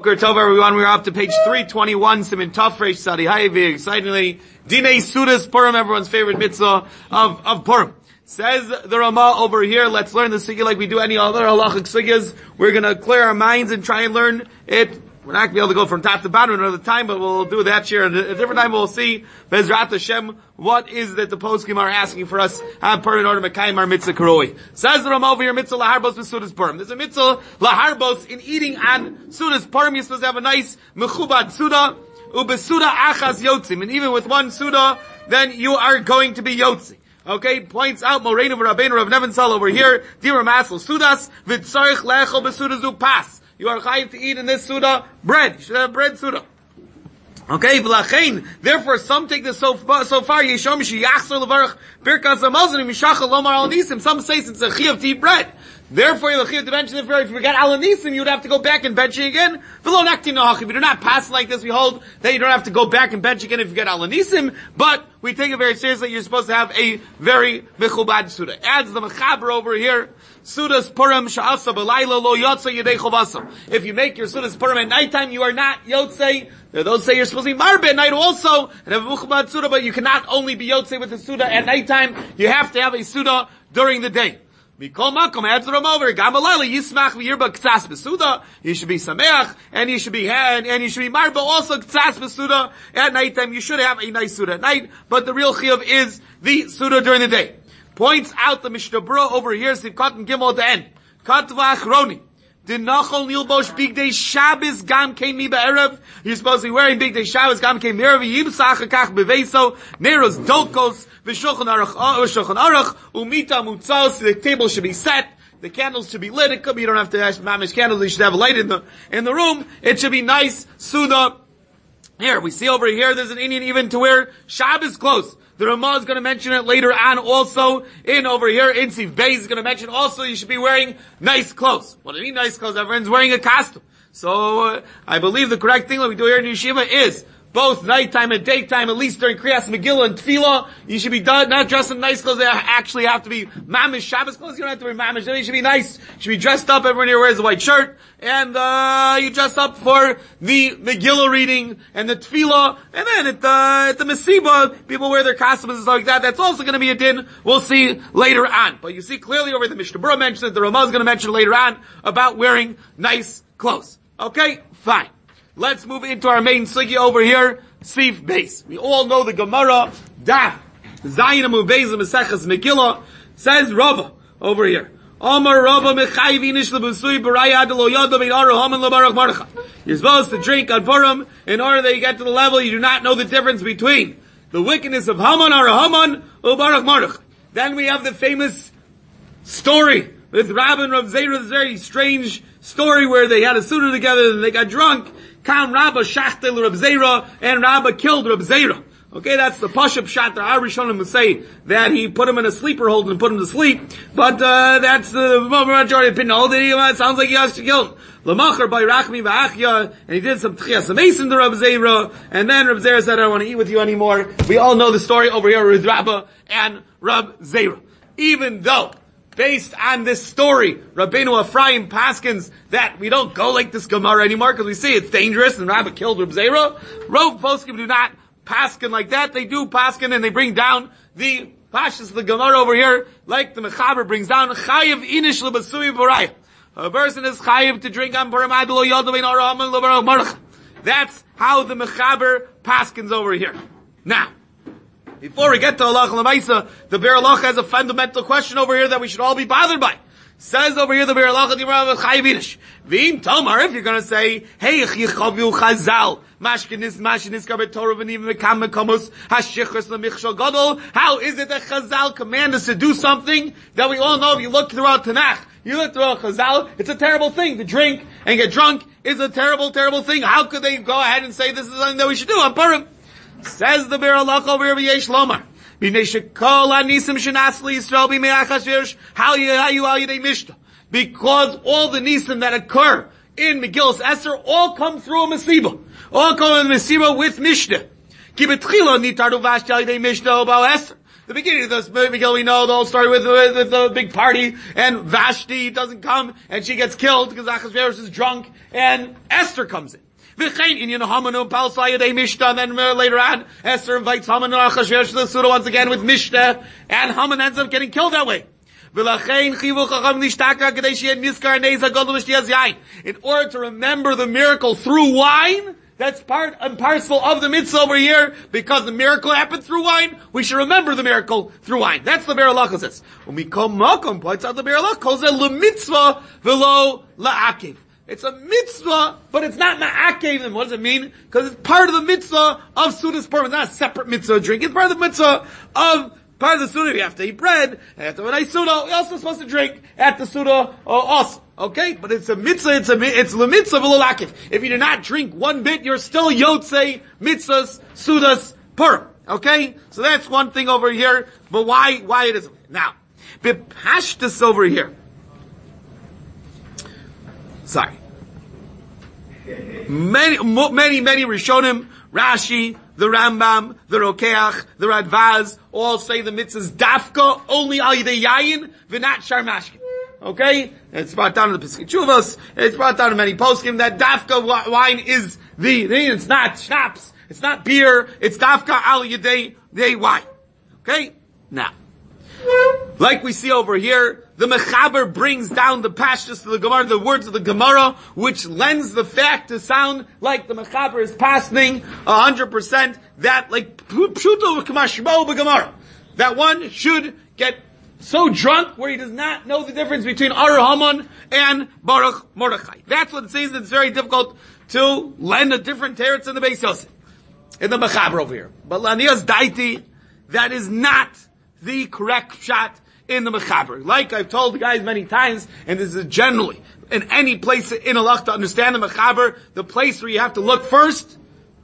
Good Tov, everyone. We're up to page 321, Siman Tov Reish Sadi. Hi, very excitingly. Dinei Sudas Purim, everyone's favorite mitzvah of Purim. Says the Ramah over here, let's learn the sugya like we do any other halachic sugyas. We're gonna clear our minds and try and learn it. We're not gonna be able to go from top to bottom another time, but we'll do that here. At a different time we'll see, Bezrat Hashem, what is that the poskim are asking for us on Purim in order to mekayim our mitzvah karoi. Says the Ramah over here, mitzvah laharbos v'sudas Purim. There's a mitzvah laharbos in eating on sudas Purim. You're supposed to have a nice mechubad suda, ubesuda achas yotzim. And even with one suda, then you are going to be yotzi. Okay, points out Moreinu v'Rabbeinu Rav Nevinsal over here, Dira Masel Sudas, v'tzarich lechol b'sudazu pas. You are chayiv to eat in this suda bread. You should have bread suda. Okay, v'lachein. Therefore, some take this so far. Yeshom sheyachzor levarach birkas hamazon mishachal lomar al nisim. Some say it's a chiyuv to eat bread. Therefore, you're chiyuv to bench. If you forget al nisim, you would have to go back and bench it again. V'lo nakti noach. If you do not pass like this, we hold that you don't have to go back and bench again if you get al nisim. But we take it very seriously. You're supposed to have a very mechubad suda. Adds the mechaber over here. Sudas Purim sha'asa b'layla lo yotze yedei chovasa. If you make your Sudas Purim at nighttime, you are not yotze. Those say you're supposed to be marbe at night also, and have a mechubad suda, but you cannot only be yotze with the suda at nighttime. You have to have a suda during the day. Mikol makom adds them over. Gamalayla yismach v'yirba k'tzas b'suda. You should be sameach, and you should be marbe also k'tzas b'suda at nighttime. You should have a nice suda at night, but the real chiyuv is the suda during the day. Points out the Mishnah Berurah over here, Sivkat and Gimel at the end. Katva Achroni. Did Nachol Nilbosh Bigdei Shabbos Gam Kein Mi Be'erev. You're supposed to be wearing Bigdei Shabbos Gam Kein Mi Be'erev. Yimsach HaKach Beveso. Neros Dolkos. V'Shulchan Aruch. Umita Mutzos. The table should be set. The candles should be lit. It could be you don't have to have mamish candles. You should have a light in the room. It should be nice. Suda. Here, we see over here, there's an Indian even to wear Shabbos clothes. The Ramah is going to mention it later on also. In over here, in Siv Beis is going to mention also you should be wearing nice clothes. What do you mean nice clothes? Everyone's wearing a costume. So, I believe the correct thing that we do here in Yeshiva is both nighttime and daytime, at least during Kriyas Megillah and Tefillah, you should be not dressed in nice clothes. They actually have to be mamish Shabbos clothes. You don't have to wear mamish. They should be nice. You should be dressed up. Everyone here wears a white shirt. And, you dress up for the Megillah reading and the Tefillah. And then at the Mesiba, people wear their costumes and stuff like that. That's also going to be a din. We'll see later on. But you see clearly over the Mishnah Berurah mentioned it. The Ramah is going to mention later on about wearing nice clothes. Okay? Fine. Let's move into our main sugya over here, Sif Beis. We all know the Gemara, Daf, Zayin Amud Beis Meseches Megillah, says Rava over here. Amar Rava Mechayvinish Lebusui Barayad Lo Yodo Bein Aru Haman Lebarach Marcha. You're supposed to drink on Purim in order that you get to the level you do not know the difference between the wickedness of Haman or Haman or Barach Marcha. Then we have the famous story with Rab and Rav Zera, this very strange story where they had a suda together and they got drunk. Kam Rabba shachtel Rab Zera, and Rabba killed Rab Zera. Okay, that's the Pashup shot. Our Rishonim would say that he put him in a sleeper hold and put him to sleep. But, that's the majority of opinion. It sounds like he has to kill him. Lamacher by Rachmi Ba'achya, and he did some Tchias Mason to Rab Zera, and then Rab Zera said, I don't want to eat with you anymore. We all know the story over here with Rabba and Rab Zera. Even though, based on this story, Rabbeinu Ephraim paskins that we don't go like this Gemara anymore because we see it's dangerous and Rabbi killed Reb Zera. Rov poskim do not paskin like that. They do paskin and they bring down the pashas of the Gemara over here, like the Mechaber brings down Chayiv Inish Lebasui Baraya. A person is Chayiv to drink on Purim Adlo Yodavein Arahaman Lebarach Marcha. That's how the Mechaber paskins over here. Now, before we get to Halacha L'Maisa, the Be'er Halacha has a fundamental question over here that we should all be bothered by. Says over here the Be'er Halacha Dimrav Chayvinish. V'im Tomar, if you're going to say, hey, Yichavu Chazal, Mashkinis Kabet Torah V'nim Mekam Mekomos, Hashichas L'Michshol Gadol, how is it that Chazal command us to do something that we all know if you look throughout Tanakh, you look throughout Chazal, it's a terrible thing. To drink and get drunk is a terrible, terrible thing. How could they go ahead and say this is something that we should do on Purim? Says the Be'er Halacha over here, V'yesh Lomar. Because all the nisim that occur in Megillas Esther all come through a Mesiba. All come in a Mesiba with Mishnah. The beginning of this Megillah, we know the whole story with the big party, and Vashti doesn't come, and she gets killed because Achashverosh is drunk, and Esther comes in. And then later on, Esther invites Haman and Achashverosh to the Suda once again with Mishnah, and Haman ends up getting killed that way. In order to remember the miracle through wine, that's part and parcel of the mitzvah over here, because the miracle happened through wine, we should remember the miracle through wine. That's the Be'er Halacha says. When we come Makom, points out the Be'er Halacha, calls it l'mitzvah v'lo la'akev. It's a mitzvah, but it's not ma'akev. What does it mean? Because it's part of the mitzvah of Sudas Purim. It's not a separate mitzvah drink. It's part of the mitzvah of part of the Suda. We have to eat bread, and after a nice Suda, we're also supposed to drink at the Suda also. Okay? But it's a mitzvah, it's the mitzvah v'lo la'akev. If you do not drink one bit, you're still Yotzei mitzvahs Sudas Purim. Okay? So that's one thing over here, but why it isn't. Now, b'pashtus over here. Sorry. Many Rishonim, Rashi, the Rambam, the Rokeach, the Radvaz, all say the mitzvahs dafka only al yidei yayin v'nat sharmashkin. Okay? It's brought down in the Pesach Chuvas, it's brought down in many poskim that dafka wine is it's not schnapps, it's not beer, it's dafka al yidei wine. Okay? Now, like we see over here, the Mechaber brings down the pashtus to the Gemara, the words of the Gemara, which lends the fact to sound like the Mechaber is passing 100%, that like pshuto k'mashmo b'Gemara, that one should get so drunk where he does not know the difference between Ar Haman and Baruch Mordechai. That's what it says. It's very difficult to lend a different teretz in the Beis Yosef, in the Mechaber over here. But Lanias Daiti, that is not the correct shot in the Mechaber. Like I've told the guys many times, and this is generally in any place in Halach to understand the Mechaber, the place where you have to look first,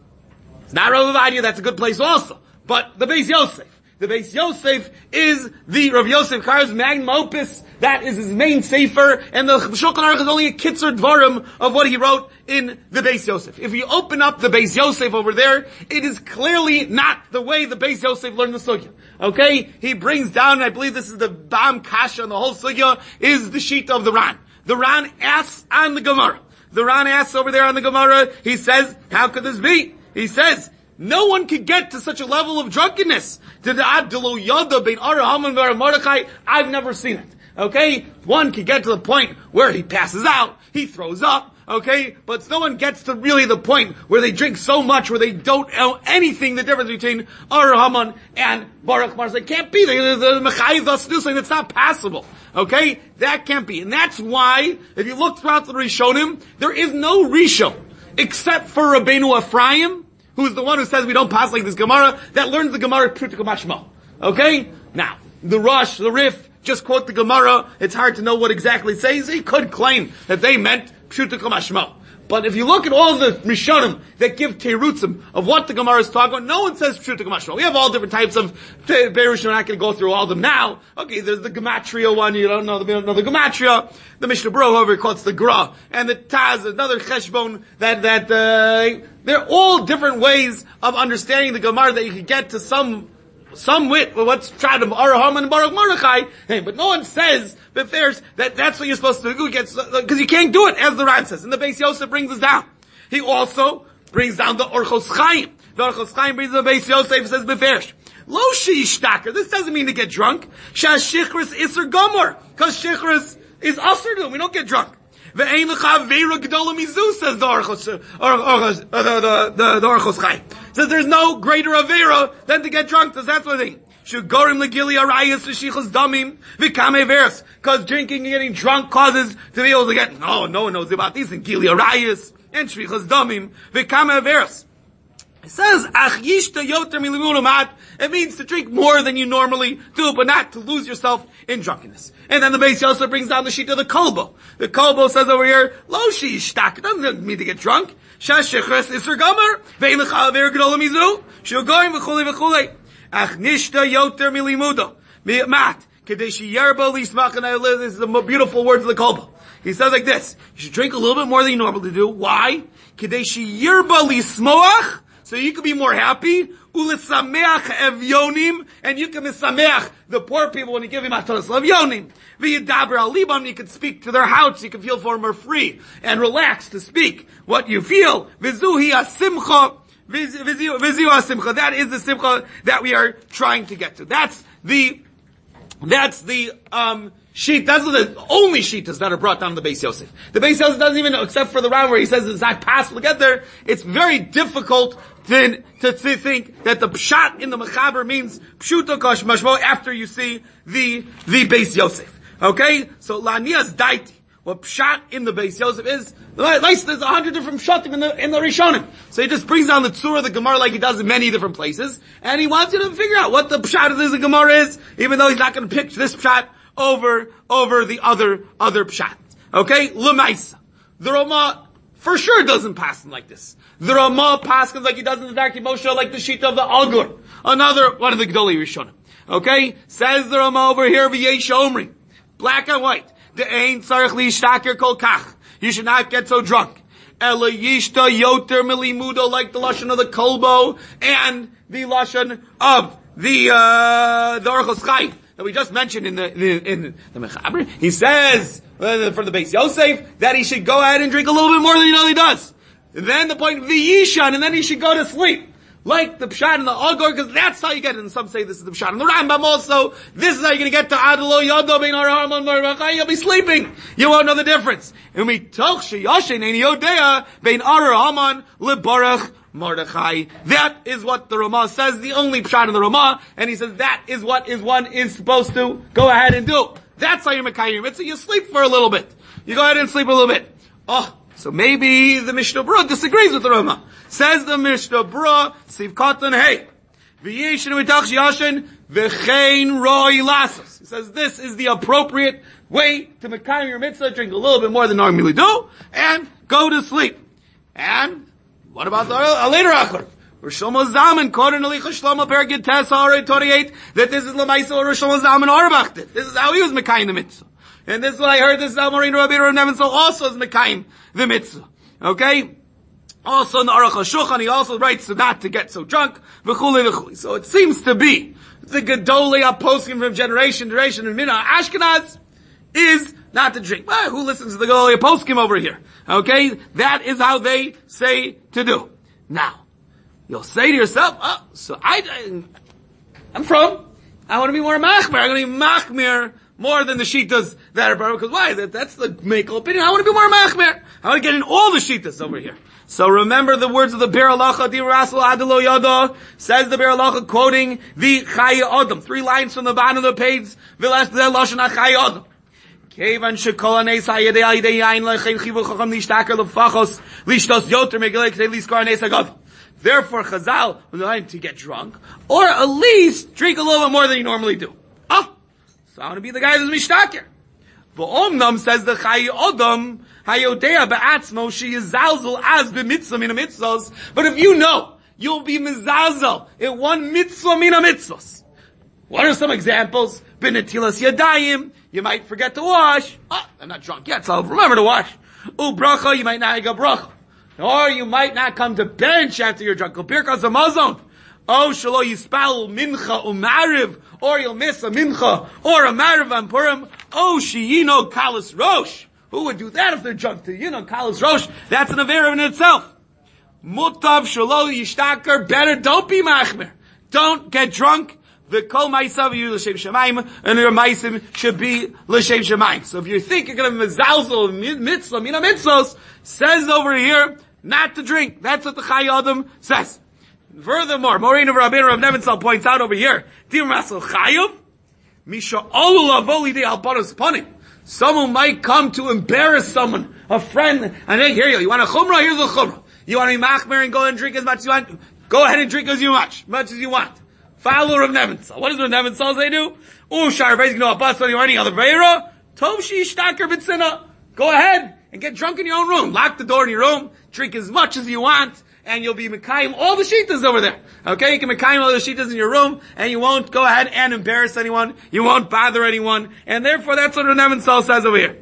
it's not Rav Ovadia, that's a good place also, but the Beis Yosef. The Beis Yosef is the Rav Yosef Kar's magnum opus. That is his main sefer, and the Shulchan Aruch is only a kitzur dvarim of what he wrote in the Beis Yosef. If you open up the Beis Yosef over there, it is clearly not the way the Beis Yosef learned the sugya. Okay? He brings down, I believe this is the Bam Kasha, and the whole sugya is the sheet of the Ran. The Ran asks on the Gemara. The Ran asks over there on the Gemara, he says, how could this be? He says, no one could get to such a level of drunkenness. To the Abdullah Yoda bein Ar Haman v'Ar Mordechai, I've never seen it. Okay? One could get to the point where he passes out, he throws up, okay? But no one gets to really the point where they drink so much where they don't know anything, the difference between Ar Haman and Baruch Mordechai. It can't be. The Mechayiv thus do saying it's not possible. Okay? That can't be. And that's why, if you look throughout the Rishonim, there is no Rishon, except for Rabbeinu Ephraim, who's the one who says we don't pass like this Gemara, that learns the Gemara Pruta Mashmo. Okay? Now, the Rosh, the Rif, just quote the Gemara, it's hard to know what exactly it says. He could claim that they meant Pshuta Mashmo. But if you look at all the Rishonim that give terutzim of what the Gemara is talking about, no one says Pshuta Mashmo. We have all different types of Berush, we're not going to go through all of them now. Okay, there's the Gematria one, you don't know the Gematria. The Mishnah Berurah, however, quotes the Gra. And the Taz, another Cheshbon, they're all different ways of understanding the Gemara that you can get to some wit with what's tried of Ar Haman and Baruch Mordechai. Hey, but no one says that that's what you're supposed to do, because you can't do it, as the Ran says. And the Beis Yosef brings us down. He also brings down the Orchos Chaim. The Orchos Chaim brings the Beis Yosef, says Beferish. Lo sheishtaker. This doesn't mean to get drunk. Shashichris iser gomer. Because shichris is usher to. We don't get drunk. Ve'ein l'cha ve'ira gedola mizu, says the Orchos Chaim. Says there's no greater avera than to get drunk. Says that's one thing. Shugorim legili arayas v'shichos damim v'kamei veris. Because drinking and getting drunk causes to be able to get, no one knows about these, and gili arayas and shichos damim v'kamei veris. It says, ach yishta yoter milimurumat. It means to drink more than you normally do, but not to lose yourself in drunkenness. And then the Beis Yosef brings down the sheet of the kolbo. The kolbo says over here, lo shishtak. It doesn't mean to get drunk. Shashichres iser gomer. Ve'in l'cha aver g'dol mizu. Shugoyim v'chulei v'chulei. Ach nishta yoter milimudo. Mi'mat. Kadeshi yerba lismach. And this is the beautiful words of the kolbo. He says like this. You should drink a little bit more than you normally do. Why? Kadeshi yerba lismoach. So you can be more happy. Ulesameach evyonim, and you can misameach the poor people when you give him matanos evyonim. V'yidaber al libam, you can speak to their house, you can feel for more free and relaxed to speak what you feel. V'zuhi asimcha, v'zihu asimcha. That is the simcha that we are trying to get to. That's the sheet. That's the only sheetas that are brought down to the Beis Yosef. The Beis Yosef doesn't even, except for the round where he says it's not possible to get there. It's very difficult to think that the pshat in the mechaber means pshuto kosh mashmo after you see the Beis Yosef. Okay, so lanias daiti. What pshat in the Beis Yosef is, at least there's 100 different pshatim in the Rishonim. So he just brings down the tzura of the Gemara like he does in many different places, and he wants you to figure out what the pshat of the Gemara is, even though he's not going to pick this pshat over the other pshat. Okay, l'maisa. The Rama for sure doesn't pass him like this. The Rama passes like he does in the Darkei Moshe, like the sheet of the Agur, another one of the Gedolei Rishonim. Okay, says the Rama over here, v'yesh omri, black and white. The ein tzarich lishtaker kol kach. You should not get so drunk. Ela yishta yoter milimudo, like the lashon of the kolbo and the lashon of the Orchos Chai that we just mentioned in the Mechaber. He says for the Beis Yosef that he should go ahead and drink a little bit more than he normally does. And then the point v'yishan, and then he should go to sleep. Like the Pshat and the Agur, because that's how you get it. And some say this is the Pshat and the Rambam also. This is how you're going to get to Adlo Yodo Bein Arhamon Marvachai. You'll be sleeping. You won't know the difference. And we talk Sheyoshin Ein Yodea Bein Arhamon Lebarach Mordechai. That is what the Ramah says, the only Pshat in the Ramah. And he says that is what one is supposed to go ahead and do. That's how you're Mekayim Mitzvah. You sleep for a little bit. You go ahead and sleep a little bit. Oh. So maybe the Mishnah Berurah disagrees with the Rama. Says the Mishnah Berurah, Siv Katan Hey, V'yeshin V'tach Yashin V'chein Roi Lasos. He says this is the appropriate way to mekayim your mitzvah, drink a little bit more than normally do, and go to sleep. And what about the later Achor? Rosh Shlomo Zalman, Koren Alicha Shlomo Pergid Tes Ha'arei 28, that this is L'maisa or Rosh Shlomo Zalman Auerbach did. This is how he was mekayim the mitzvah. And this is what I heard, this is how Morin Rabbi Rav Nebenzahl also is mekayim the mitzvah. Okay? Also in the Aruch HaShulchan, he also writes not to get so drunk, v'chuli v'chuli. So it seems to be the Gedolei HaPoskim from generation to generation in Mina Ashkenaz is not to drink. Well, who listens to the Gedolei HaPoskim over here? Okay? That is how they say to do. Now, you'll say to yourself, oh, so I'm from, I want to be more machmer. I'm going to be machmer more than the shitas that are brought, because why? That's the Mekel opinion. I want to be more machmer. I want to get in all the shitas over here. So remember the words of the Be'er Halacha, Di Rasel Adelo Yada, says the Be'er Halacha, quoting the Chaya Adam, 3 lines from the bottom of the page, V'les B'zeh Lashon HaChaya Adam. Kevan shekol anes hayedei hayedei yain lechein chivu chacham nishtaker lefachos lishtos yoter megelei k'tei liskar anes hagav. Therefore, Chazal was trying to get drunk, or at least drink a little bit more than you normally do. Oh, so I want to be the guy who's mishtaker. V'omnam, says the Chai Odom, hayodea be'atzmo sheyizalzel az b'mitzvah min ha'mitzvos. But if you know, you'll be mizalzel in one mitzvah min ha'mitzvos. What are some examples? B'netilas yadayim, you might forget to wash. Oh, I'm not drunk yet, so I'll remember to wash. Bracha, you might not get bracha. Or you might not come to bench after you're drunk. Birkas hamazon. Oh, shalo yispal mincha umariv. Or you'll miss a mincha or a mariv on Purim. Oh, sheyino kalas rosh. Who would do that if they're drunk? To kalas rosh. That's an avera in itself. Mutav shalo yishtaker. Better don't be machmer. Don't get drunk. The kol ma'asav you l'shem shemaim, and your ma'asim should be l'shem shemaim. So if you think you're going to mezalzel mitzvah, mina mitzvos, says over here, not to drink. That's what the Chai Adam says. Furthermore, Morin of Rabbi Rav Nebenzahl points out over here, Dir Masel Chayav, Misha Olula Voli de Alpanos Panim. Someone might come to embarrass someone, a friend, and they hear you. You want a chumrah? Here's a chumrah. You want to be machmer and go and drink as much as you want? Go ahead and drink as much as you want. Follow Rav Nebenzahl. What does Rav Nebenzahl say do? Shar Bezgno Abbas or any other Veira. Tov Shi Shtaker B'tzina. Go ahead and get drunk in your own room. Lock the door in your room. Drink as much as you want. And you'll be mekayim all the shitas over there. Okay? You can mekayim all the shitas in your room. And you won't go ahead and embarrass anyone. You won't bother anyone. And therefore that's what Rav Nebenzahl says over here.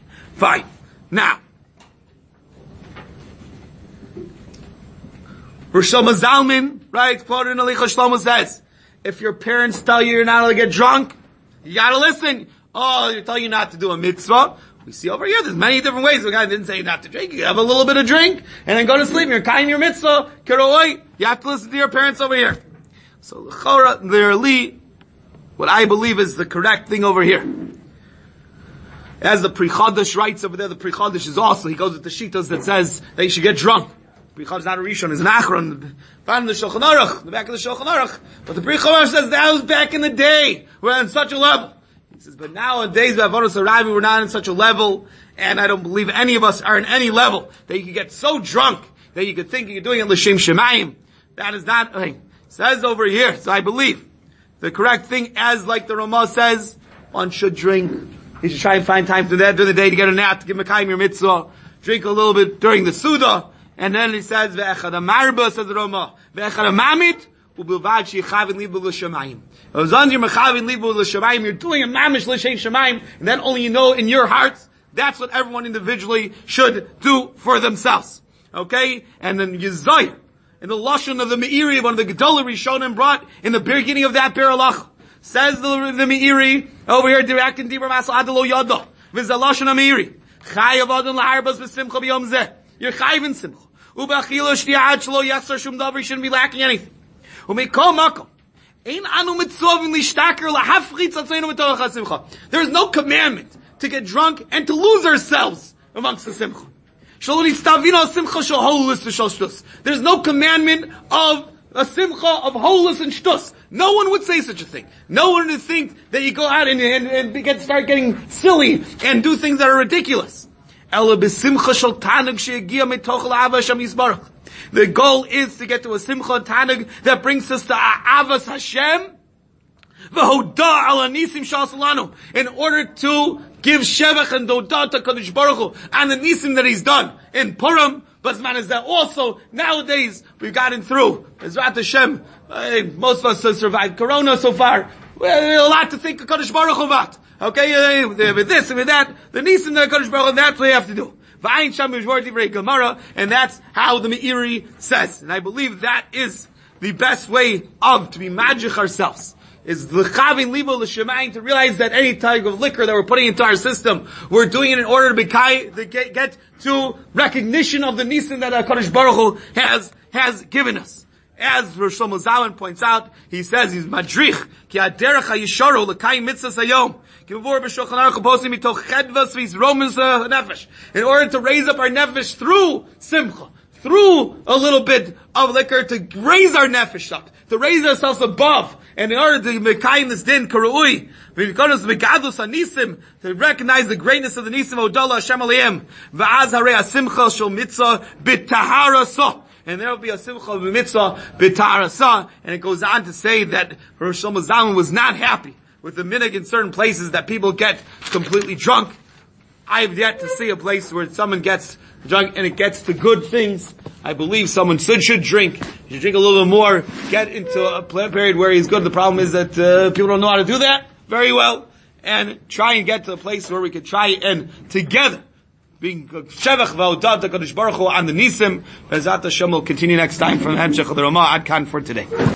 Fine. Now. Rosh Zalman, right, quoted in Alicha Shlomo says, if your parents tell you you're not allowed to get drunk, you gotta listen. Oh, they tell you not to do a mitzvah. We see over here, there's many different ways. The guy didn't say not to drink. You can have a little bit of drink, and then go to sleep. You're kind your mitzvah. Kiroi. You have to listen to your parents over here. So, literally, what I believe is the correct thing over here. As the Pri Chadash writes over there, the Pri Chadash is also, he goes with the Shitas that says that you should get drunk. Pri Chadash is not a Rishon, it's an Achron, the back of the Shulchan Aruch. But the Pri Chadash says that was back in the day. We're on such a level. He says, but nowadays, with Avodas Haravi, we're not on such a level, and I don't believe any of us are in any level that you could get so drunk that you could think you're doing it l'shem shemayim. That is not a thing. Says over here, so I believe the correct thing, as like the Ramah says, one should drink. You should try and find time to that during the day to get a nap, to give Mekayim your mitzvah. Drink a little bit during the Suda, and then he says, ve'echad amarba, says the Ramah, ve'echad amamit, u'bilvad she'yichavin libu l'shemayim. As long as you're mechavin libu l'shemayim, you're doing a mamish l'shem shemayim, and then only you know in your hearts, that's what everyone individually should do for themselves. Okay? And then Yizayah, in the Lashon of the Meiri, one of the Gedolah Rishonim brought in the beginning of that Beralach, says the Meiri, over here, directing Dibra Masal Adelo Yada, with the Lashon of Meiri, Chayav Adon Laharbas B'Simcha B'Yom Zeh, you're Chayav in Simcha, U'B'Achila Shtiyad Shlo Yasser Shum Davar, you shouldn't be lacking anything. U'Mikol Makom, Ein Anu Mitzvovim Lishtaker Lahafritz Atzeinu Mitoach HaSimcha. There is no commandment to get drunk and to lose ourselves amongst the Simcha. There's no commandment of a simcha of holus and shtus. No one would say such a thing. No one would think that you go out and start getting silly and do things that are ridiculous. The goal is to get to a simcha tanug that brings us to Avas Hashem, in order to give shevach and dodah to Kadosh Baruch Hu and the nisim that he's done in Purim. But man, is that also nowadays we've gotten through. Ezrat Hashem, most of us have survived Corona so far. We have a lot to think of Kadosh Baruch Hu about. Okay, with this and with that, the nisim that Kadosh Baruch Hu, that's what you have to do. And that's how the Meiri says. And I believe that is the best way of to be magic ourselves. Is l'chavin libo l'shemayim, to realize that any type of liquor that we're putting into our system, we're doing it in order to get to recognition of the nisim that HaKadosh Baruch Hu has given us. As Rosh Shlomo Zalman points out, he says he's madrich ki aderech hayisharu l'kayim mitzvahs hayom kivur b'shulchan aruch posim mitoch chedvas v'yizromus nefesh, in order to raise up our nefesh through simcha, through a little bit of liquor, to raise our nefesh up, to raise ourselves above. And in order to mekayim this din karui, to recognize the greatness of the nisim odala Hashem aleim, va'az harei hasimcha shel mitzvah b'taharasa, and there will be a simcha of mitzvah b'taharasa. And it goes on to say that Rosh Shlomo Zalman was not happy with the minhag in certain places that people get completely drunk. I have yet to see a place where someone gets drunk and it gets to good things. I believe someone should drink. You should drink a little bit more, get into a period where he's good. The problem is that people don't know how to do that very well, and try and get to a place where we could try and together being shevach v'odah to Kadosh Baruch Hu and the nisim. Bezat Hashem will continue next time from Hemshech of the Ramah Ad Kan for today.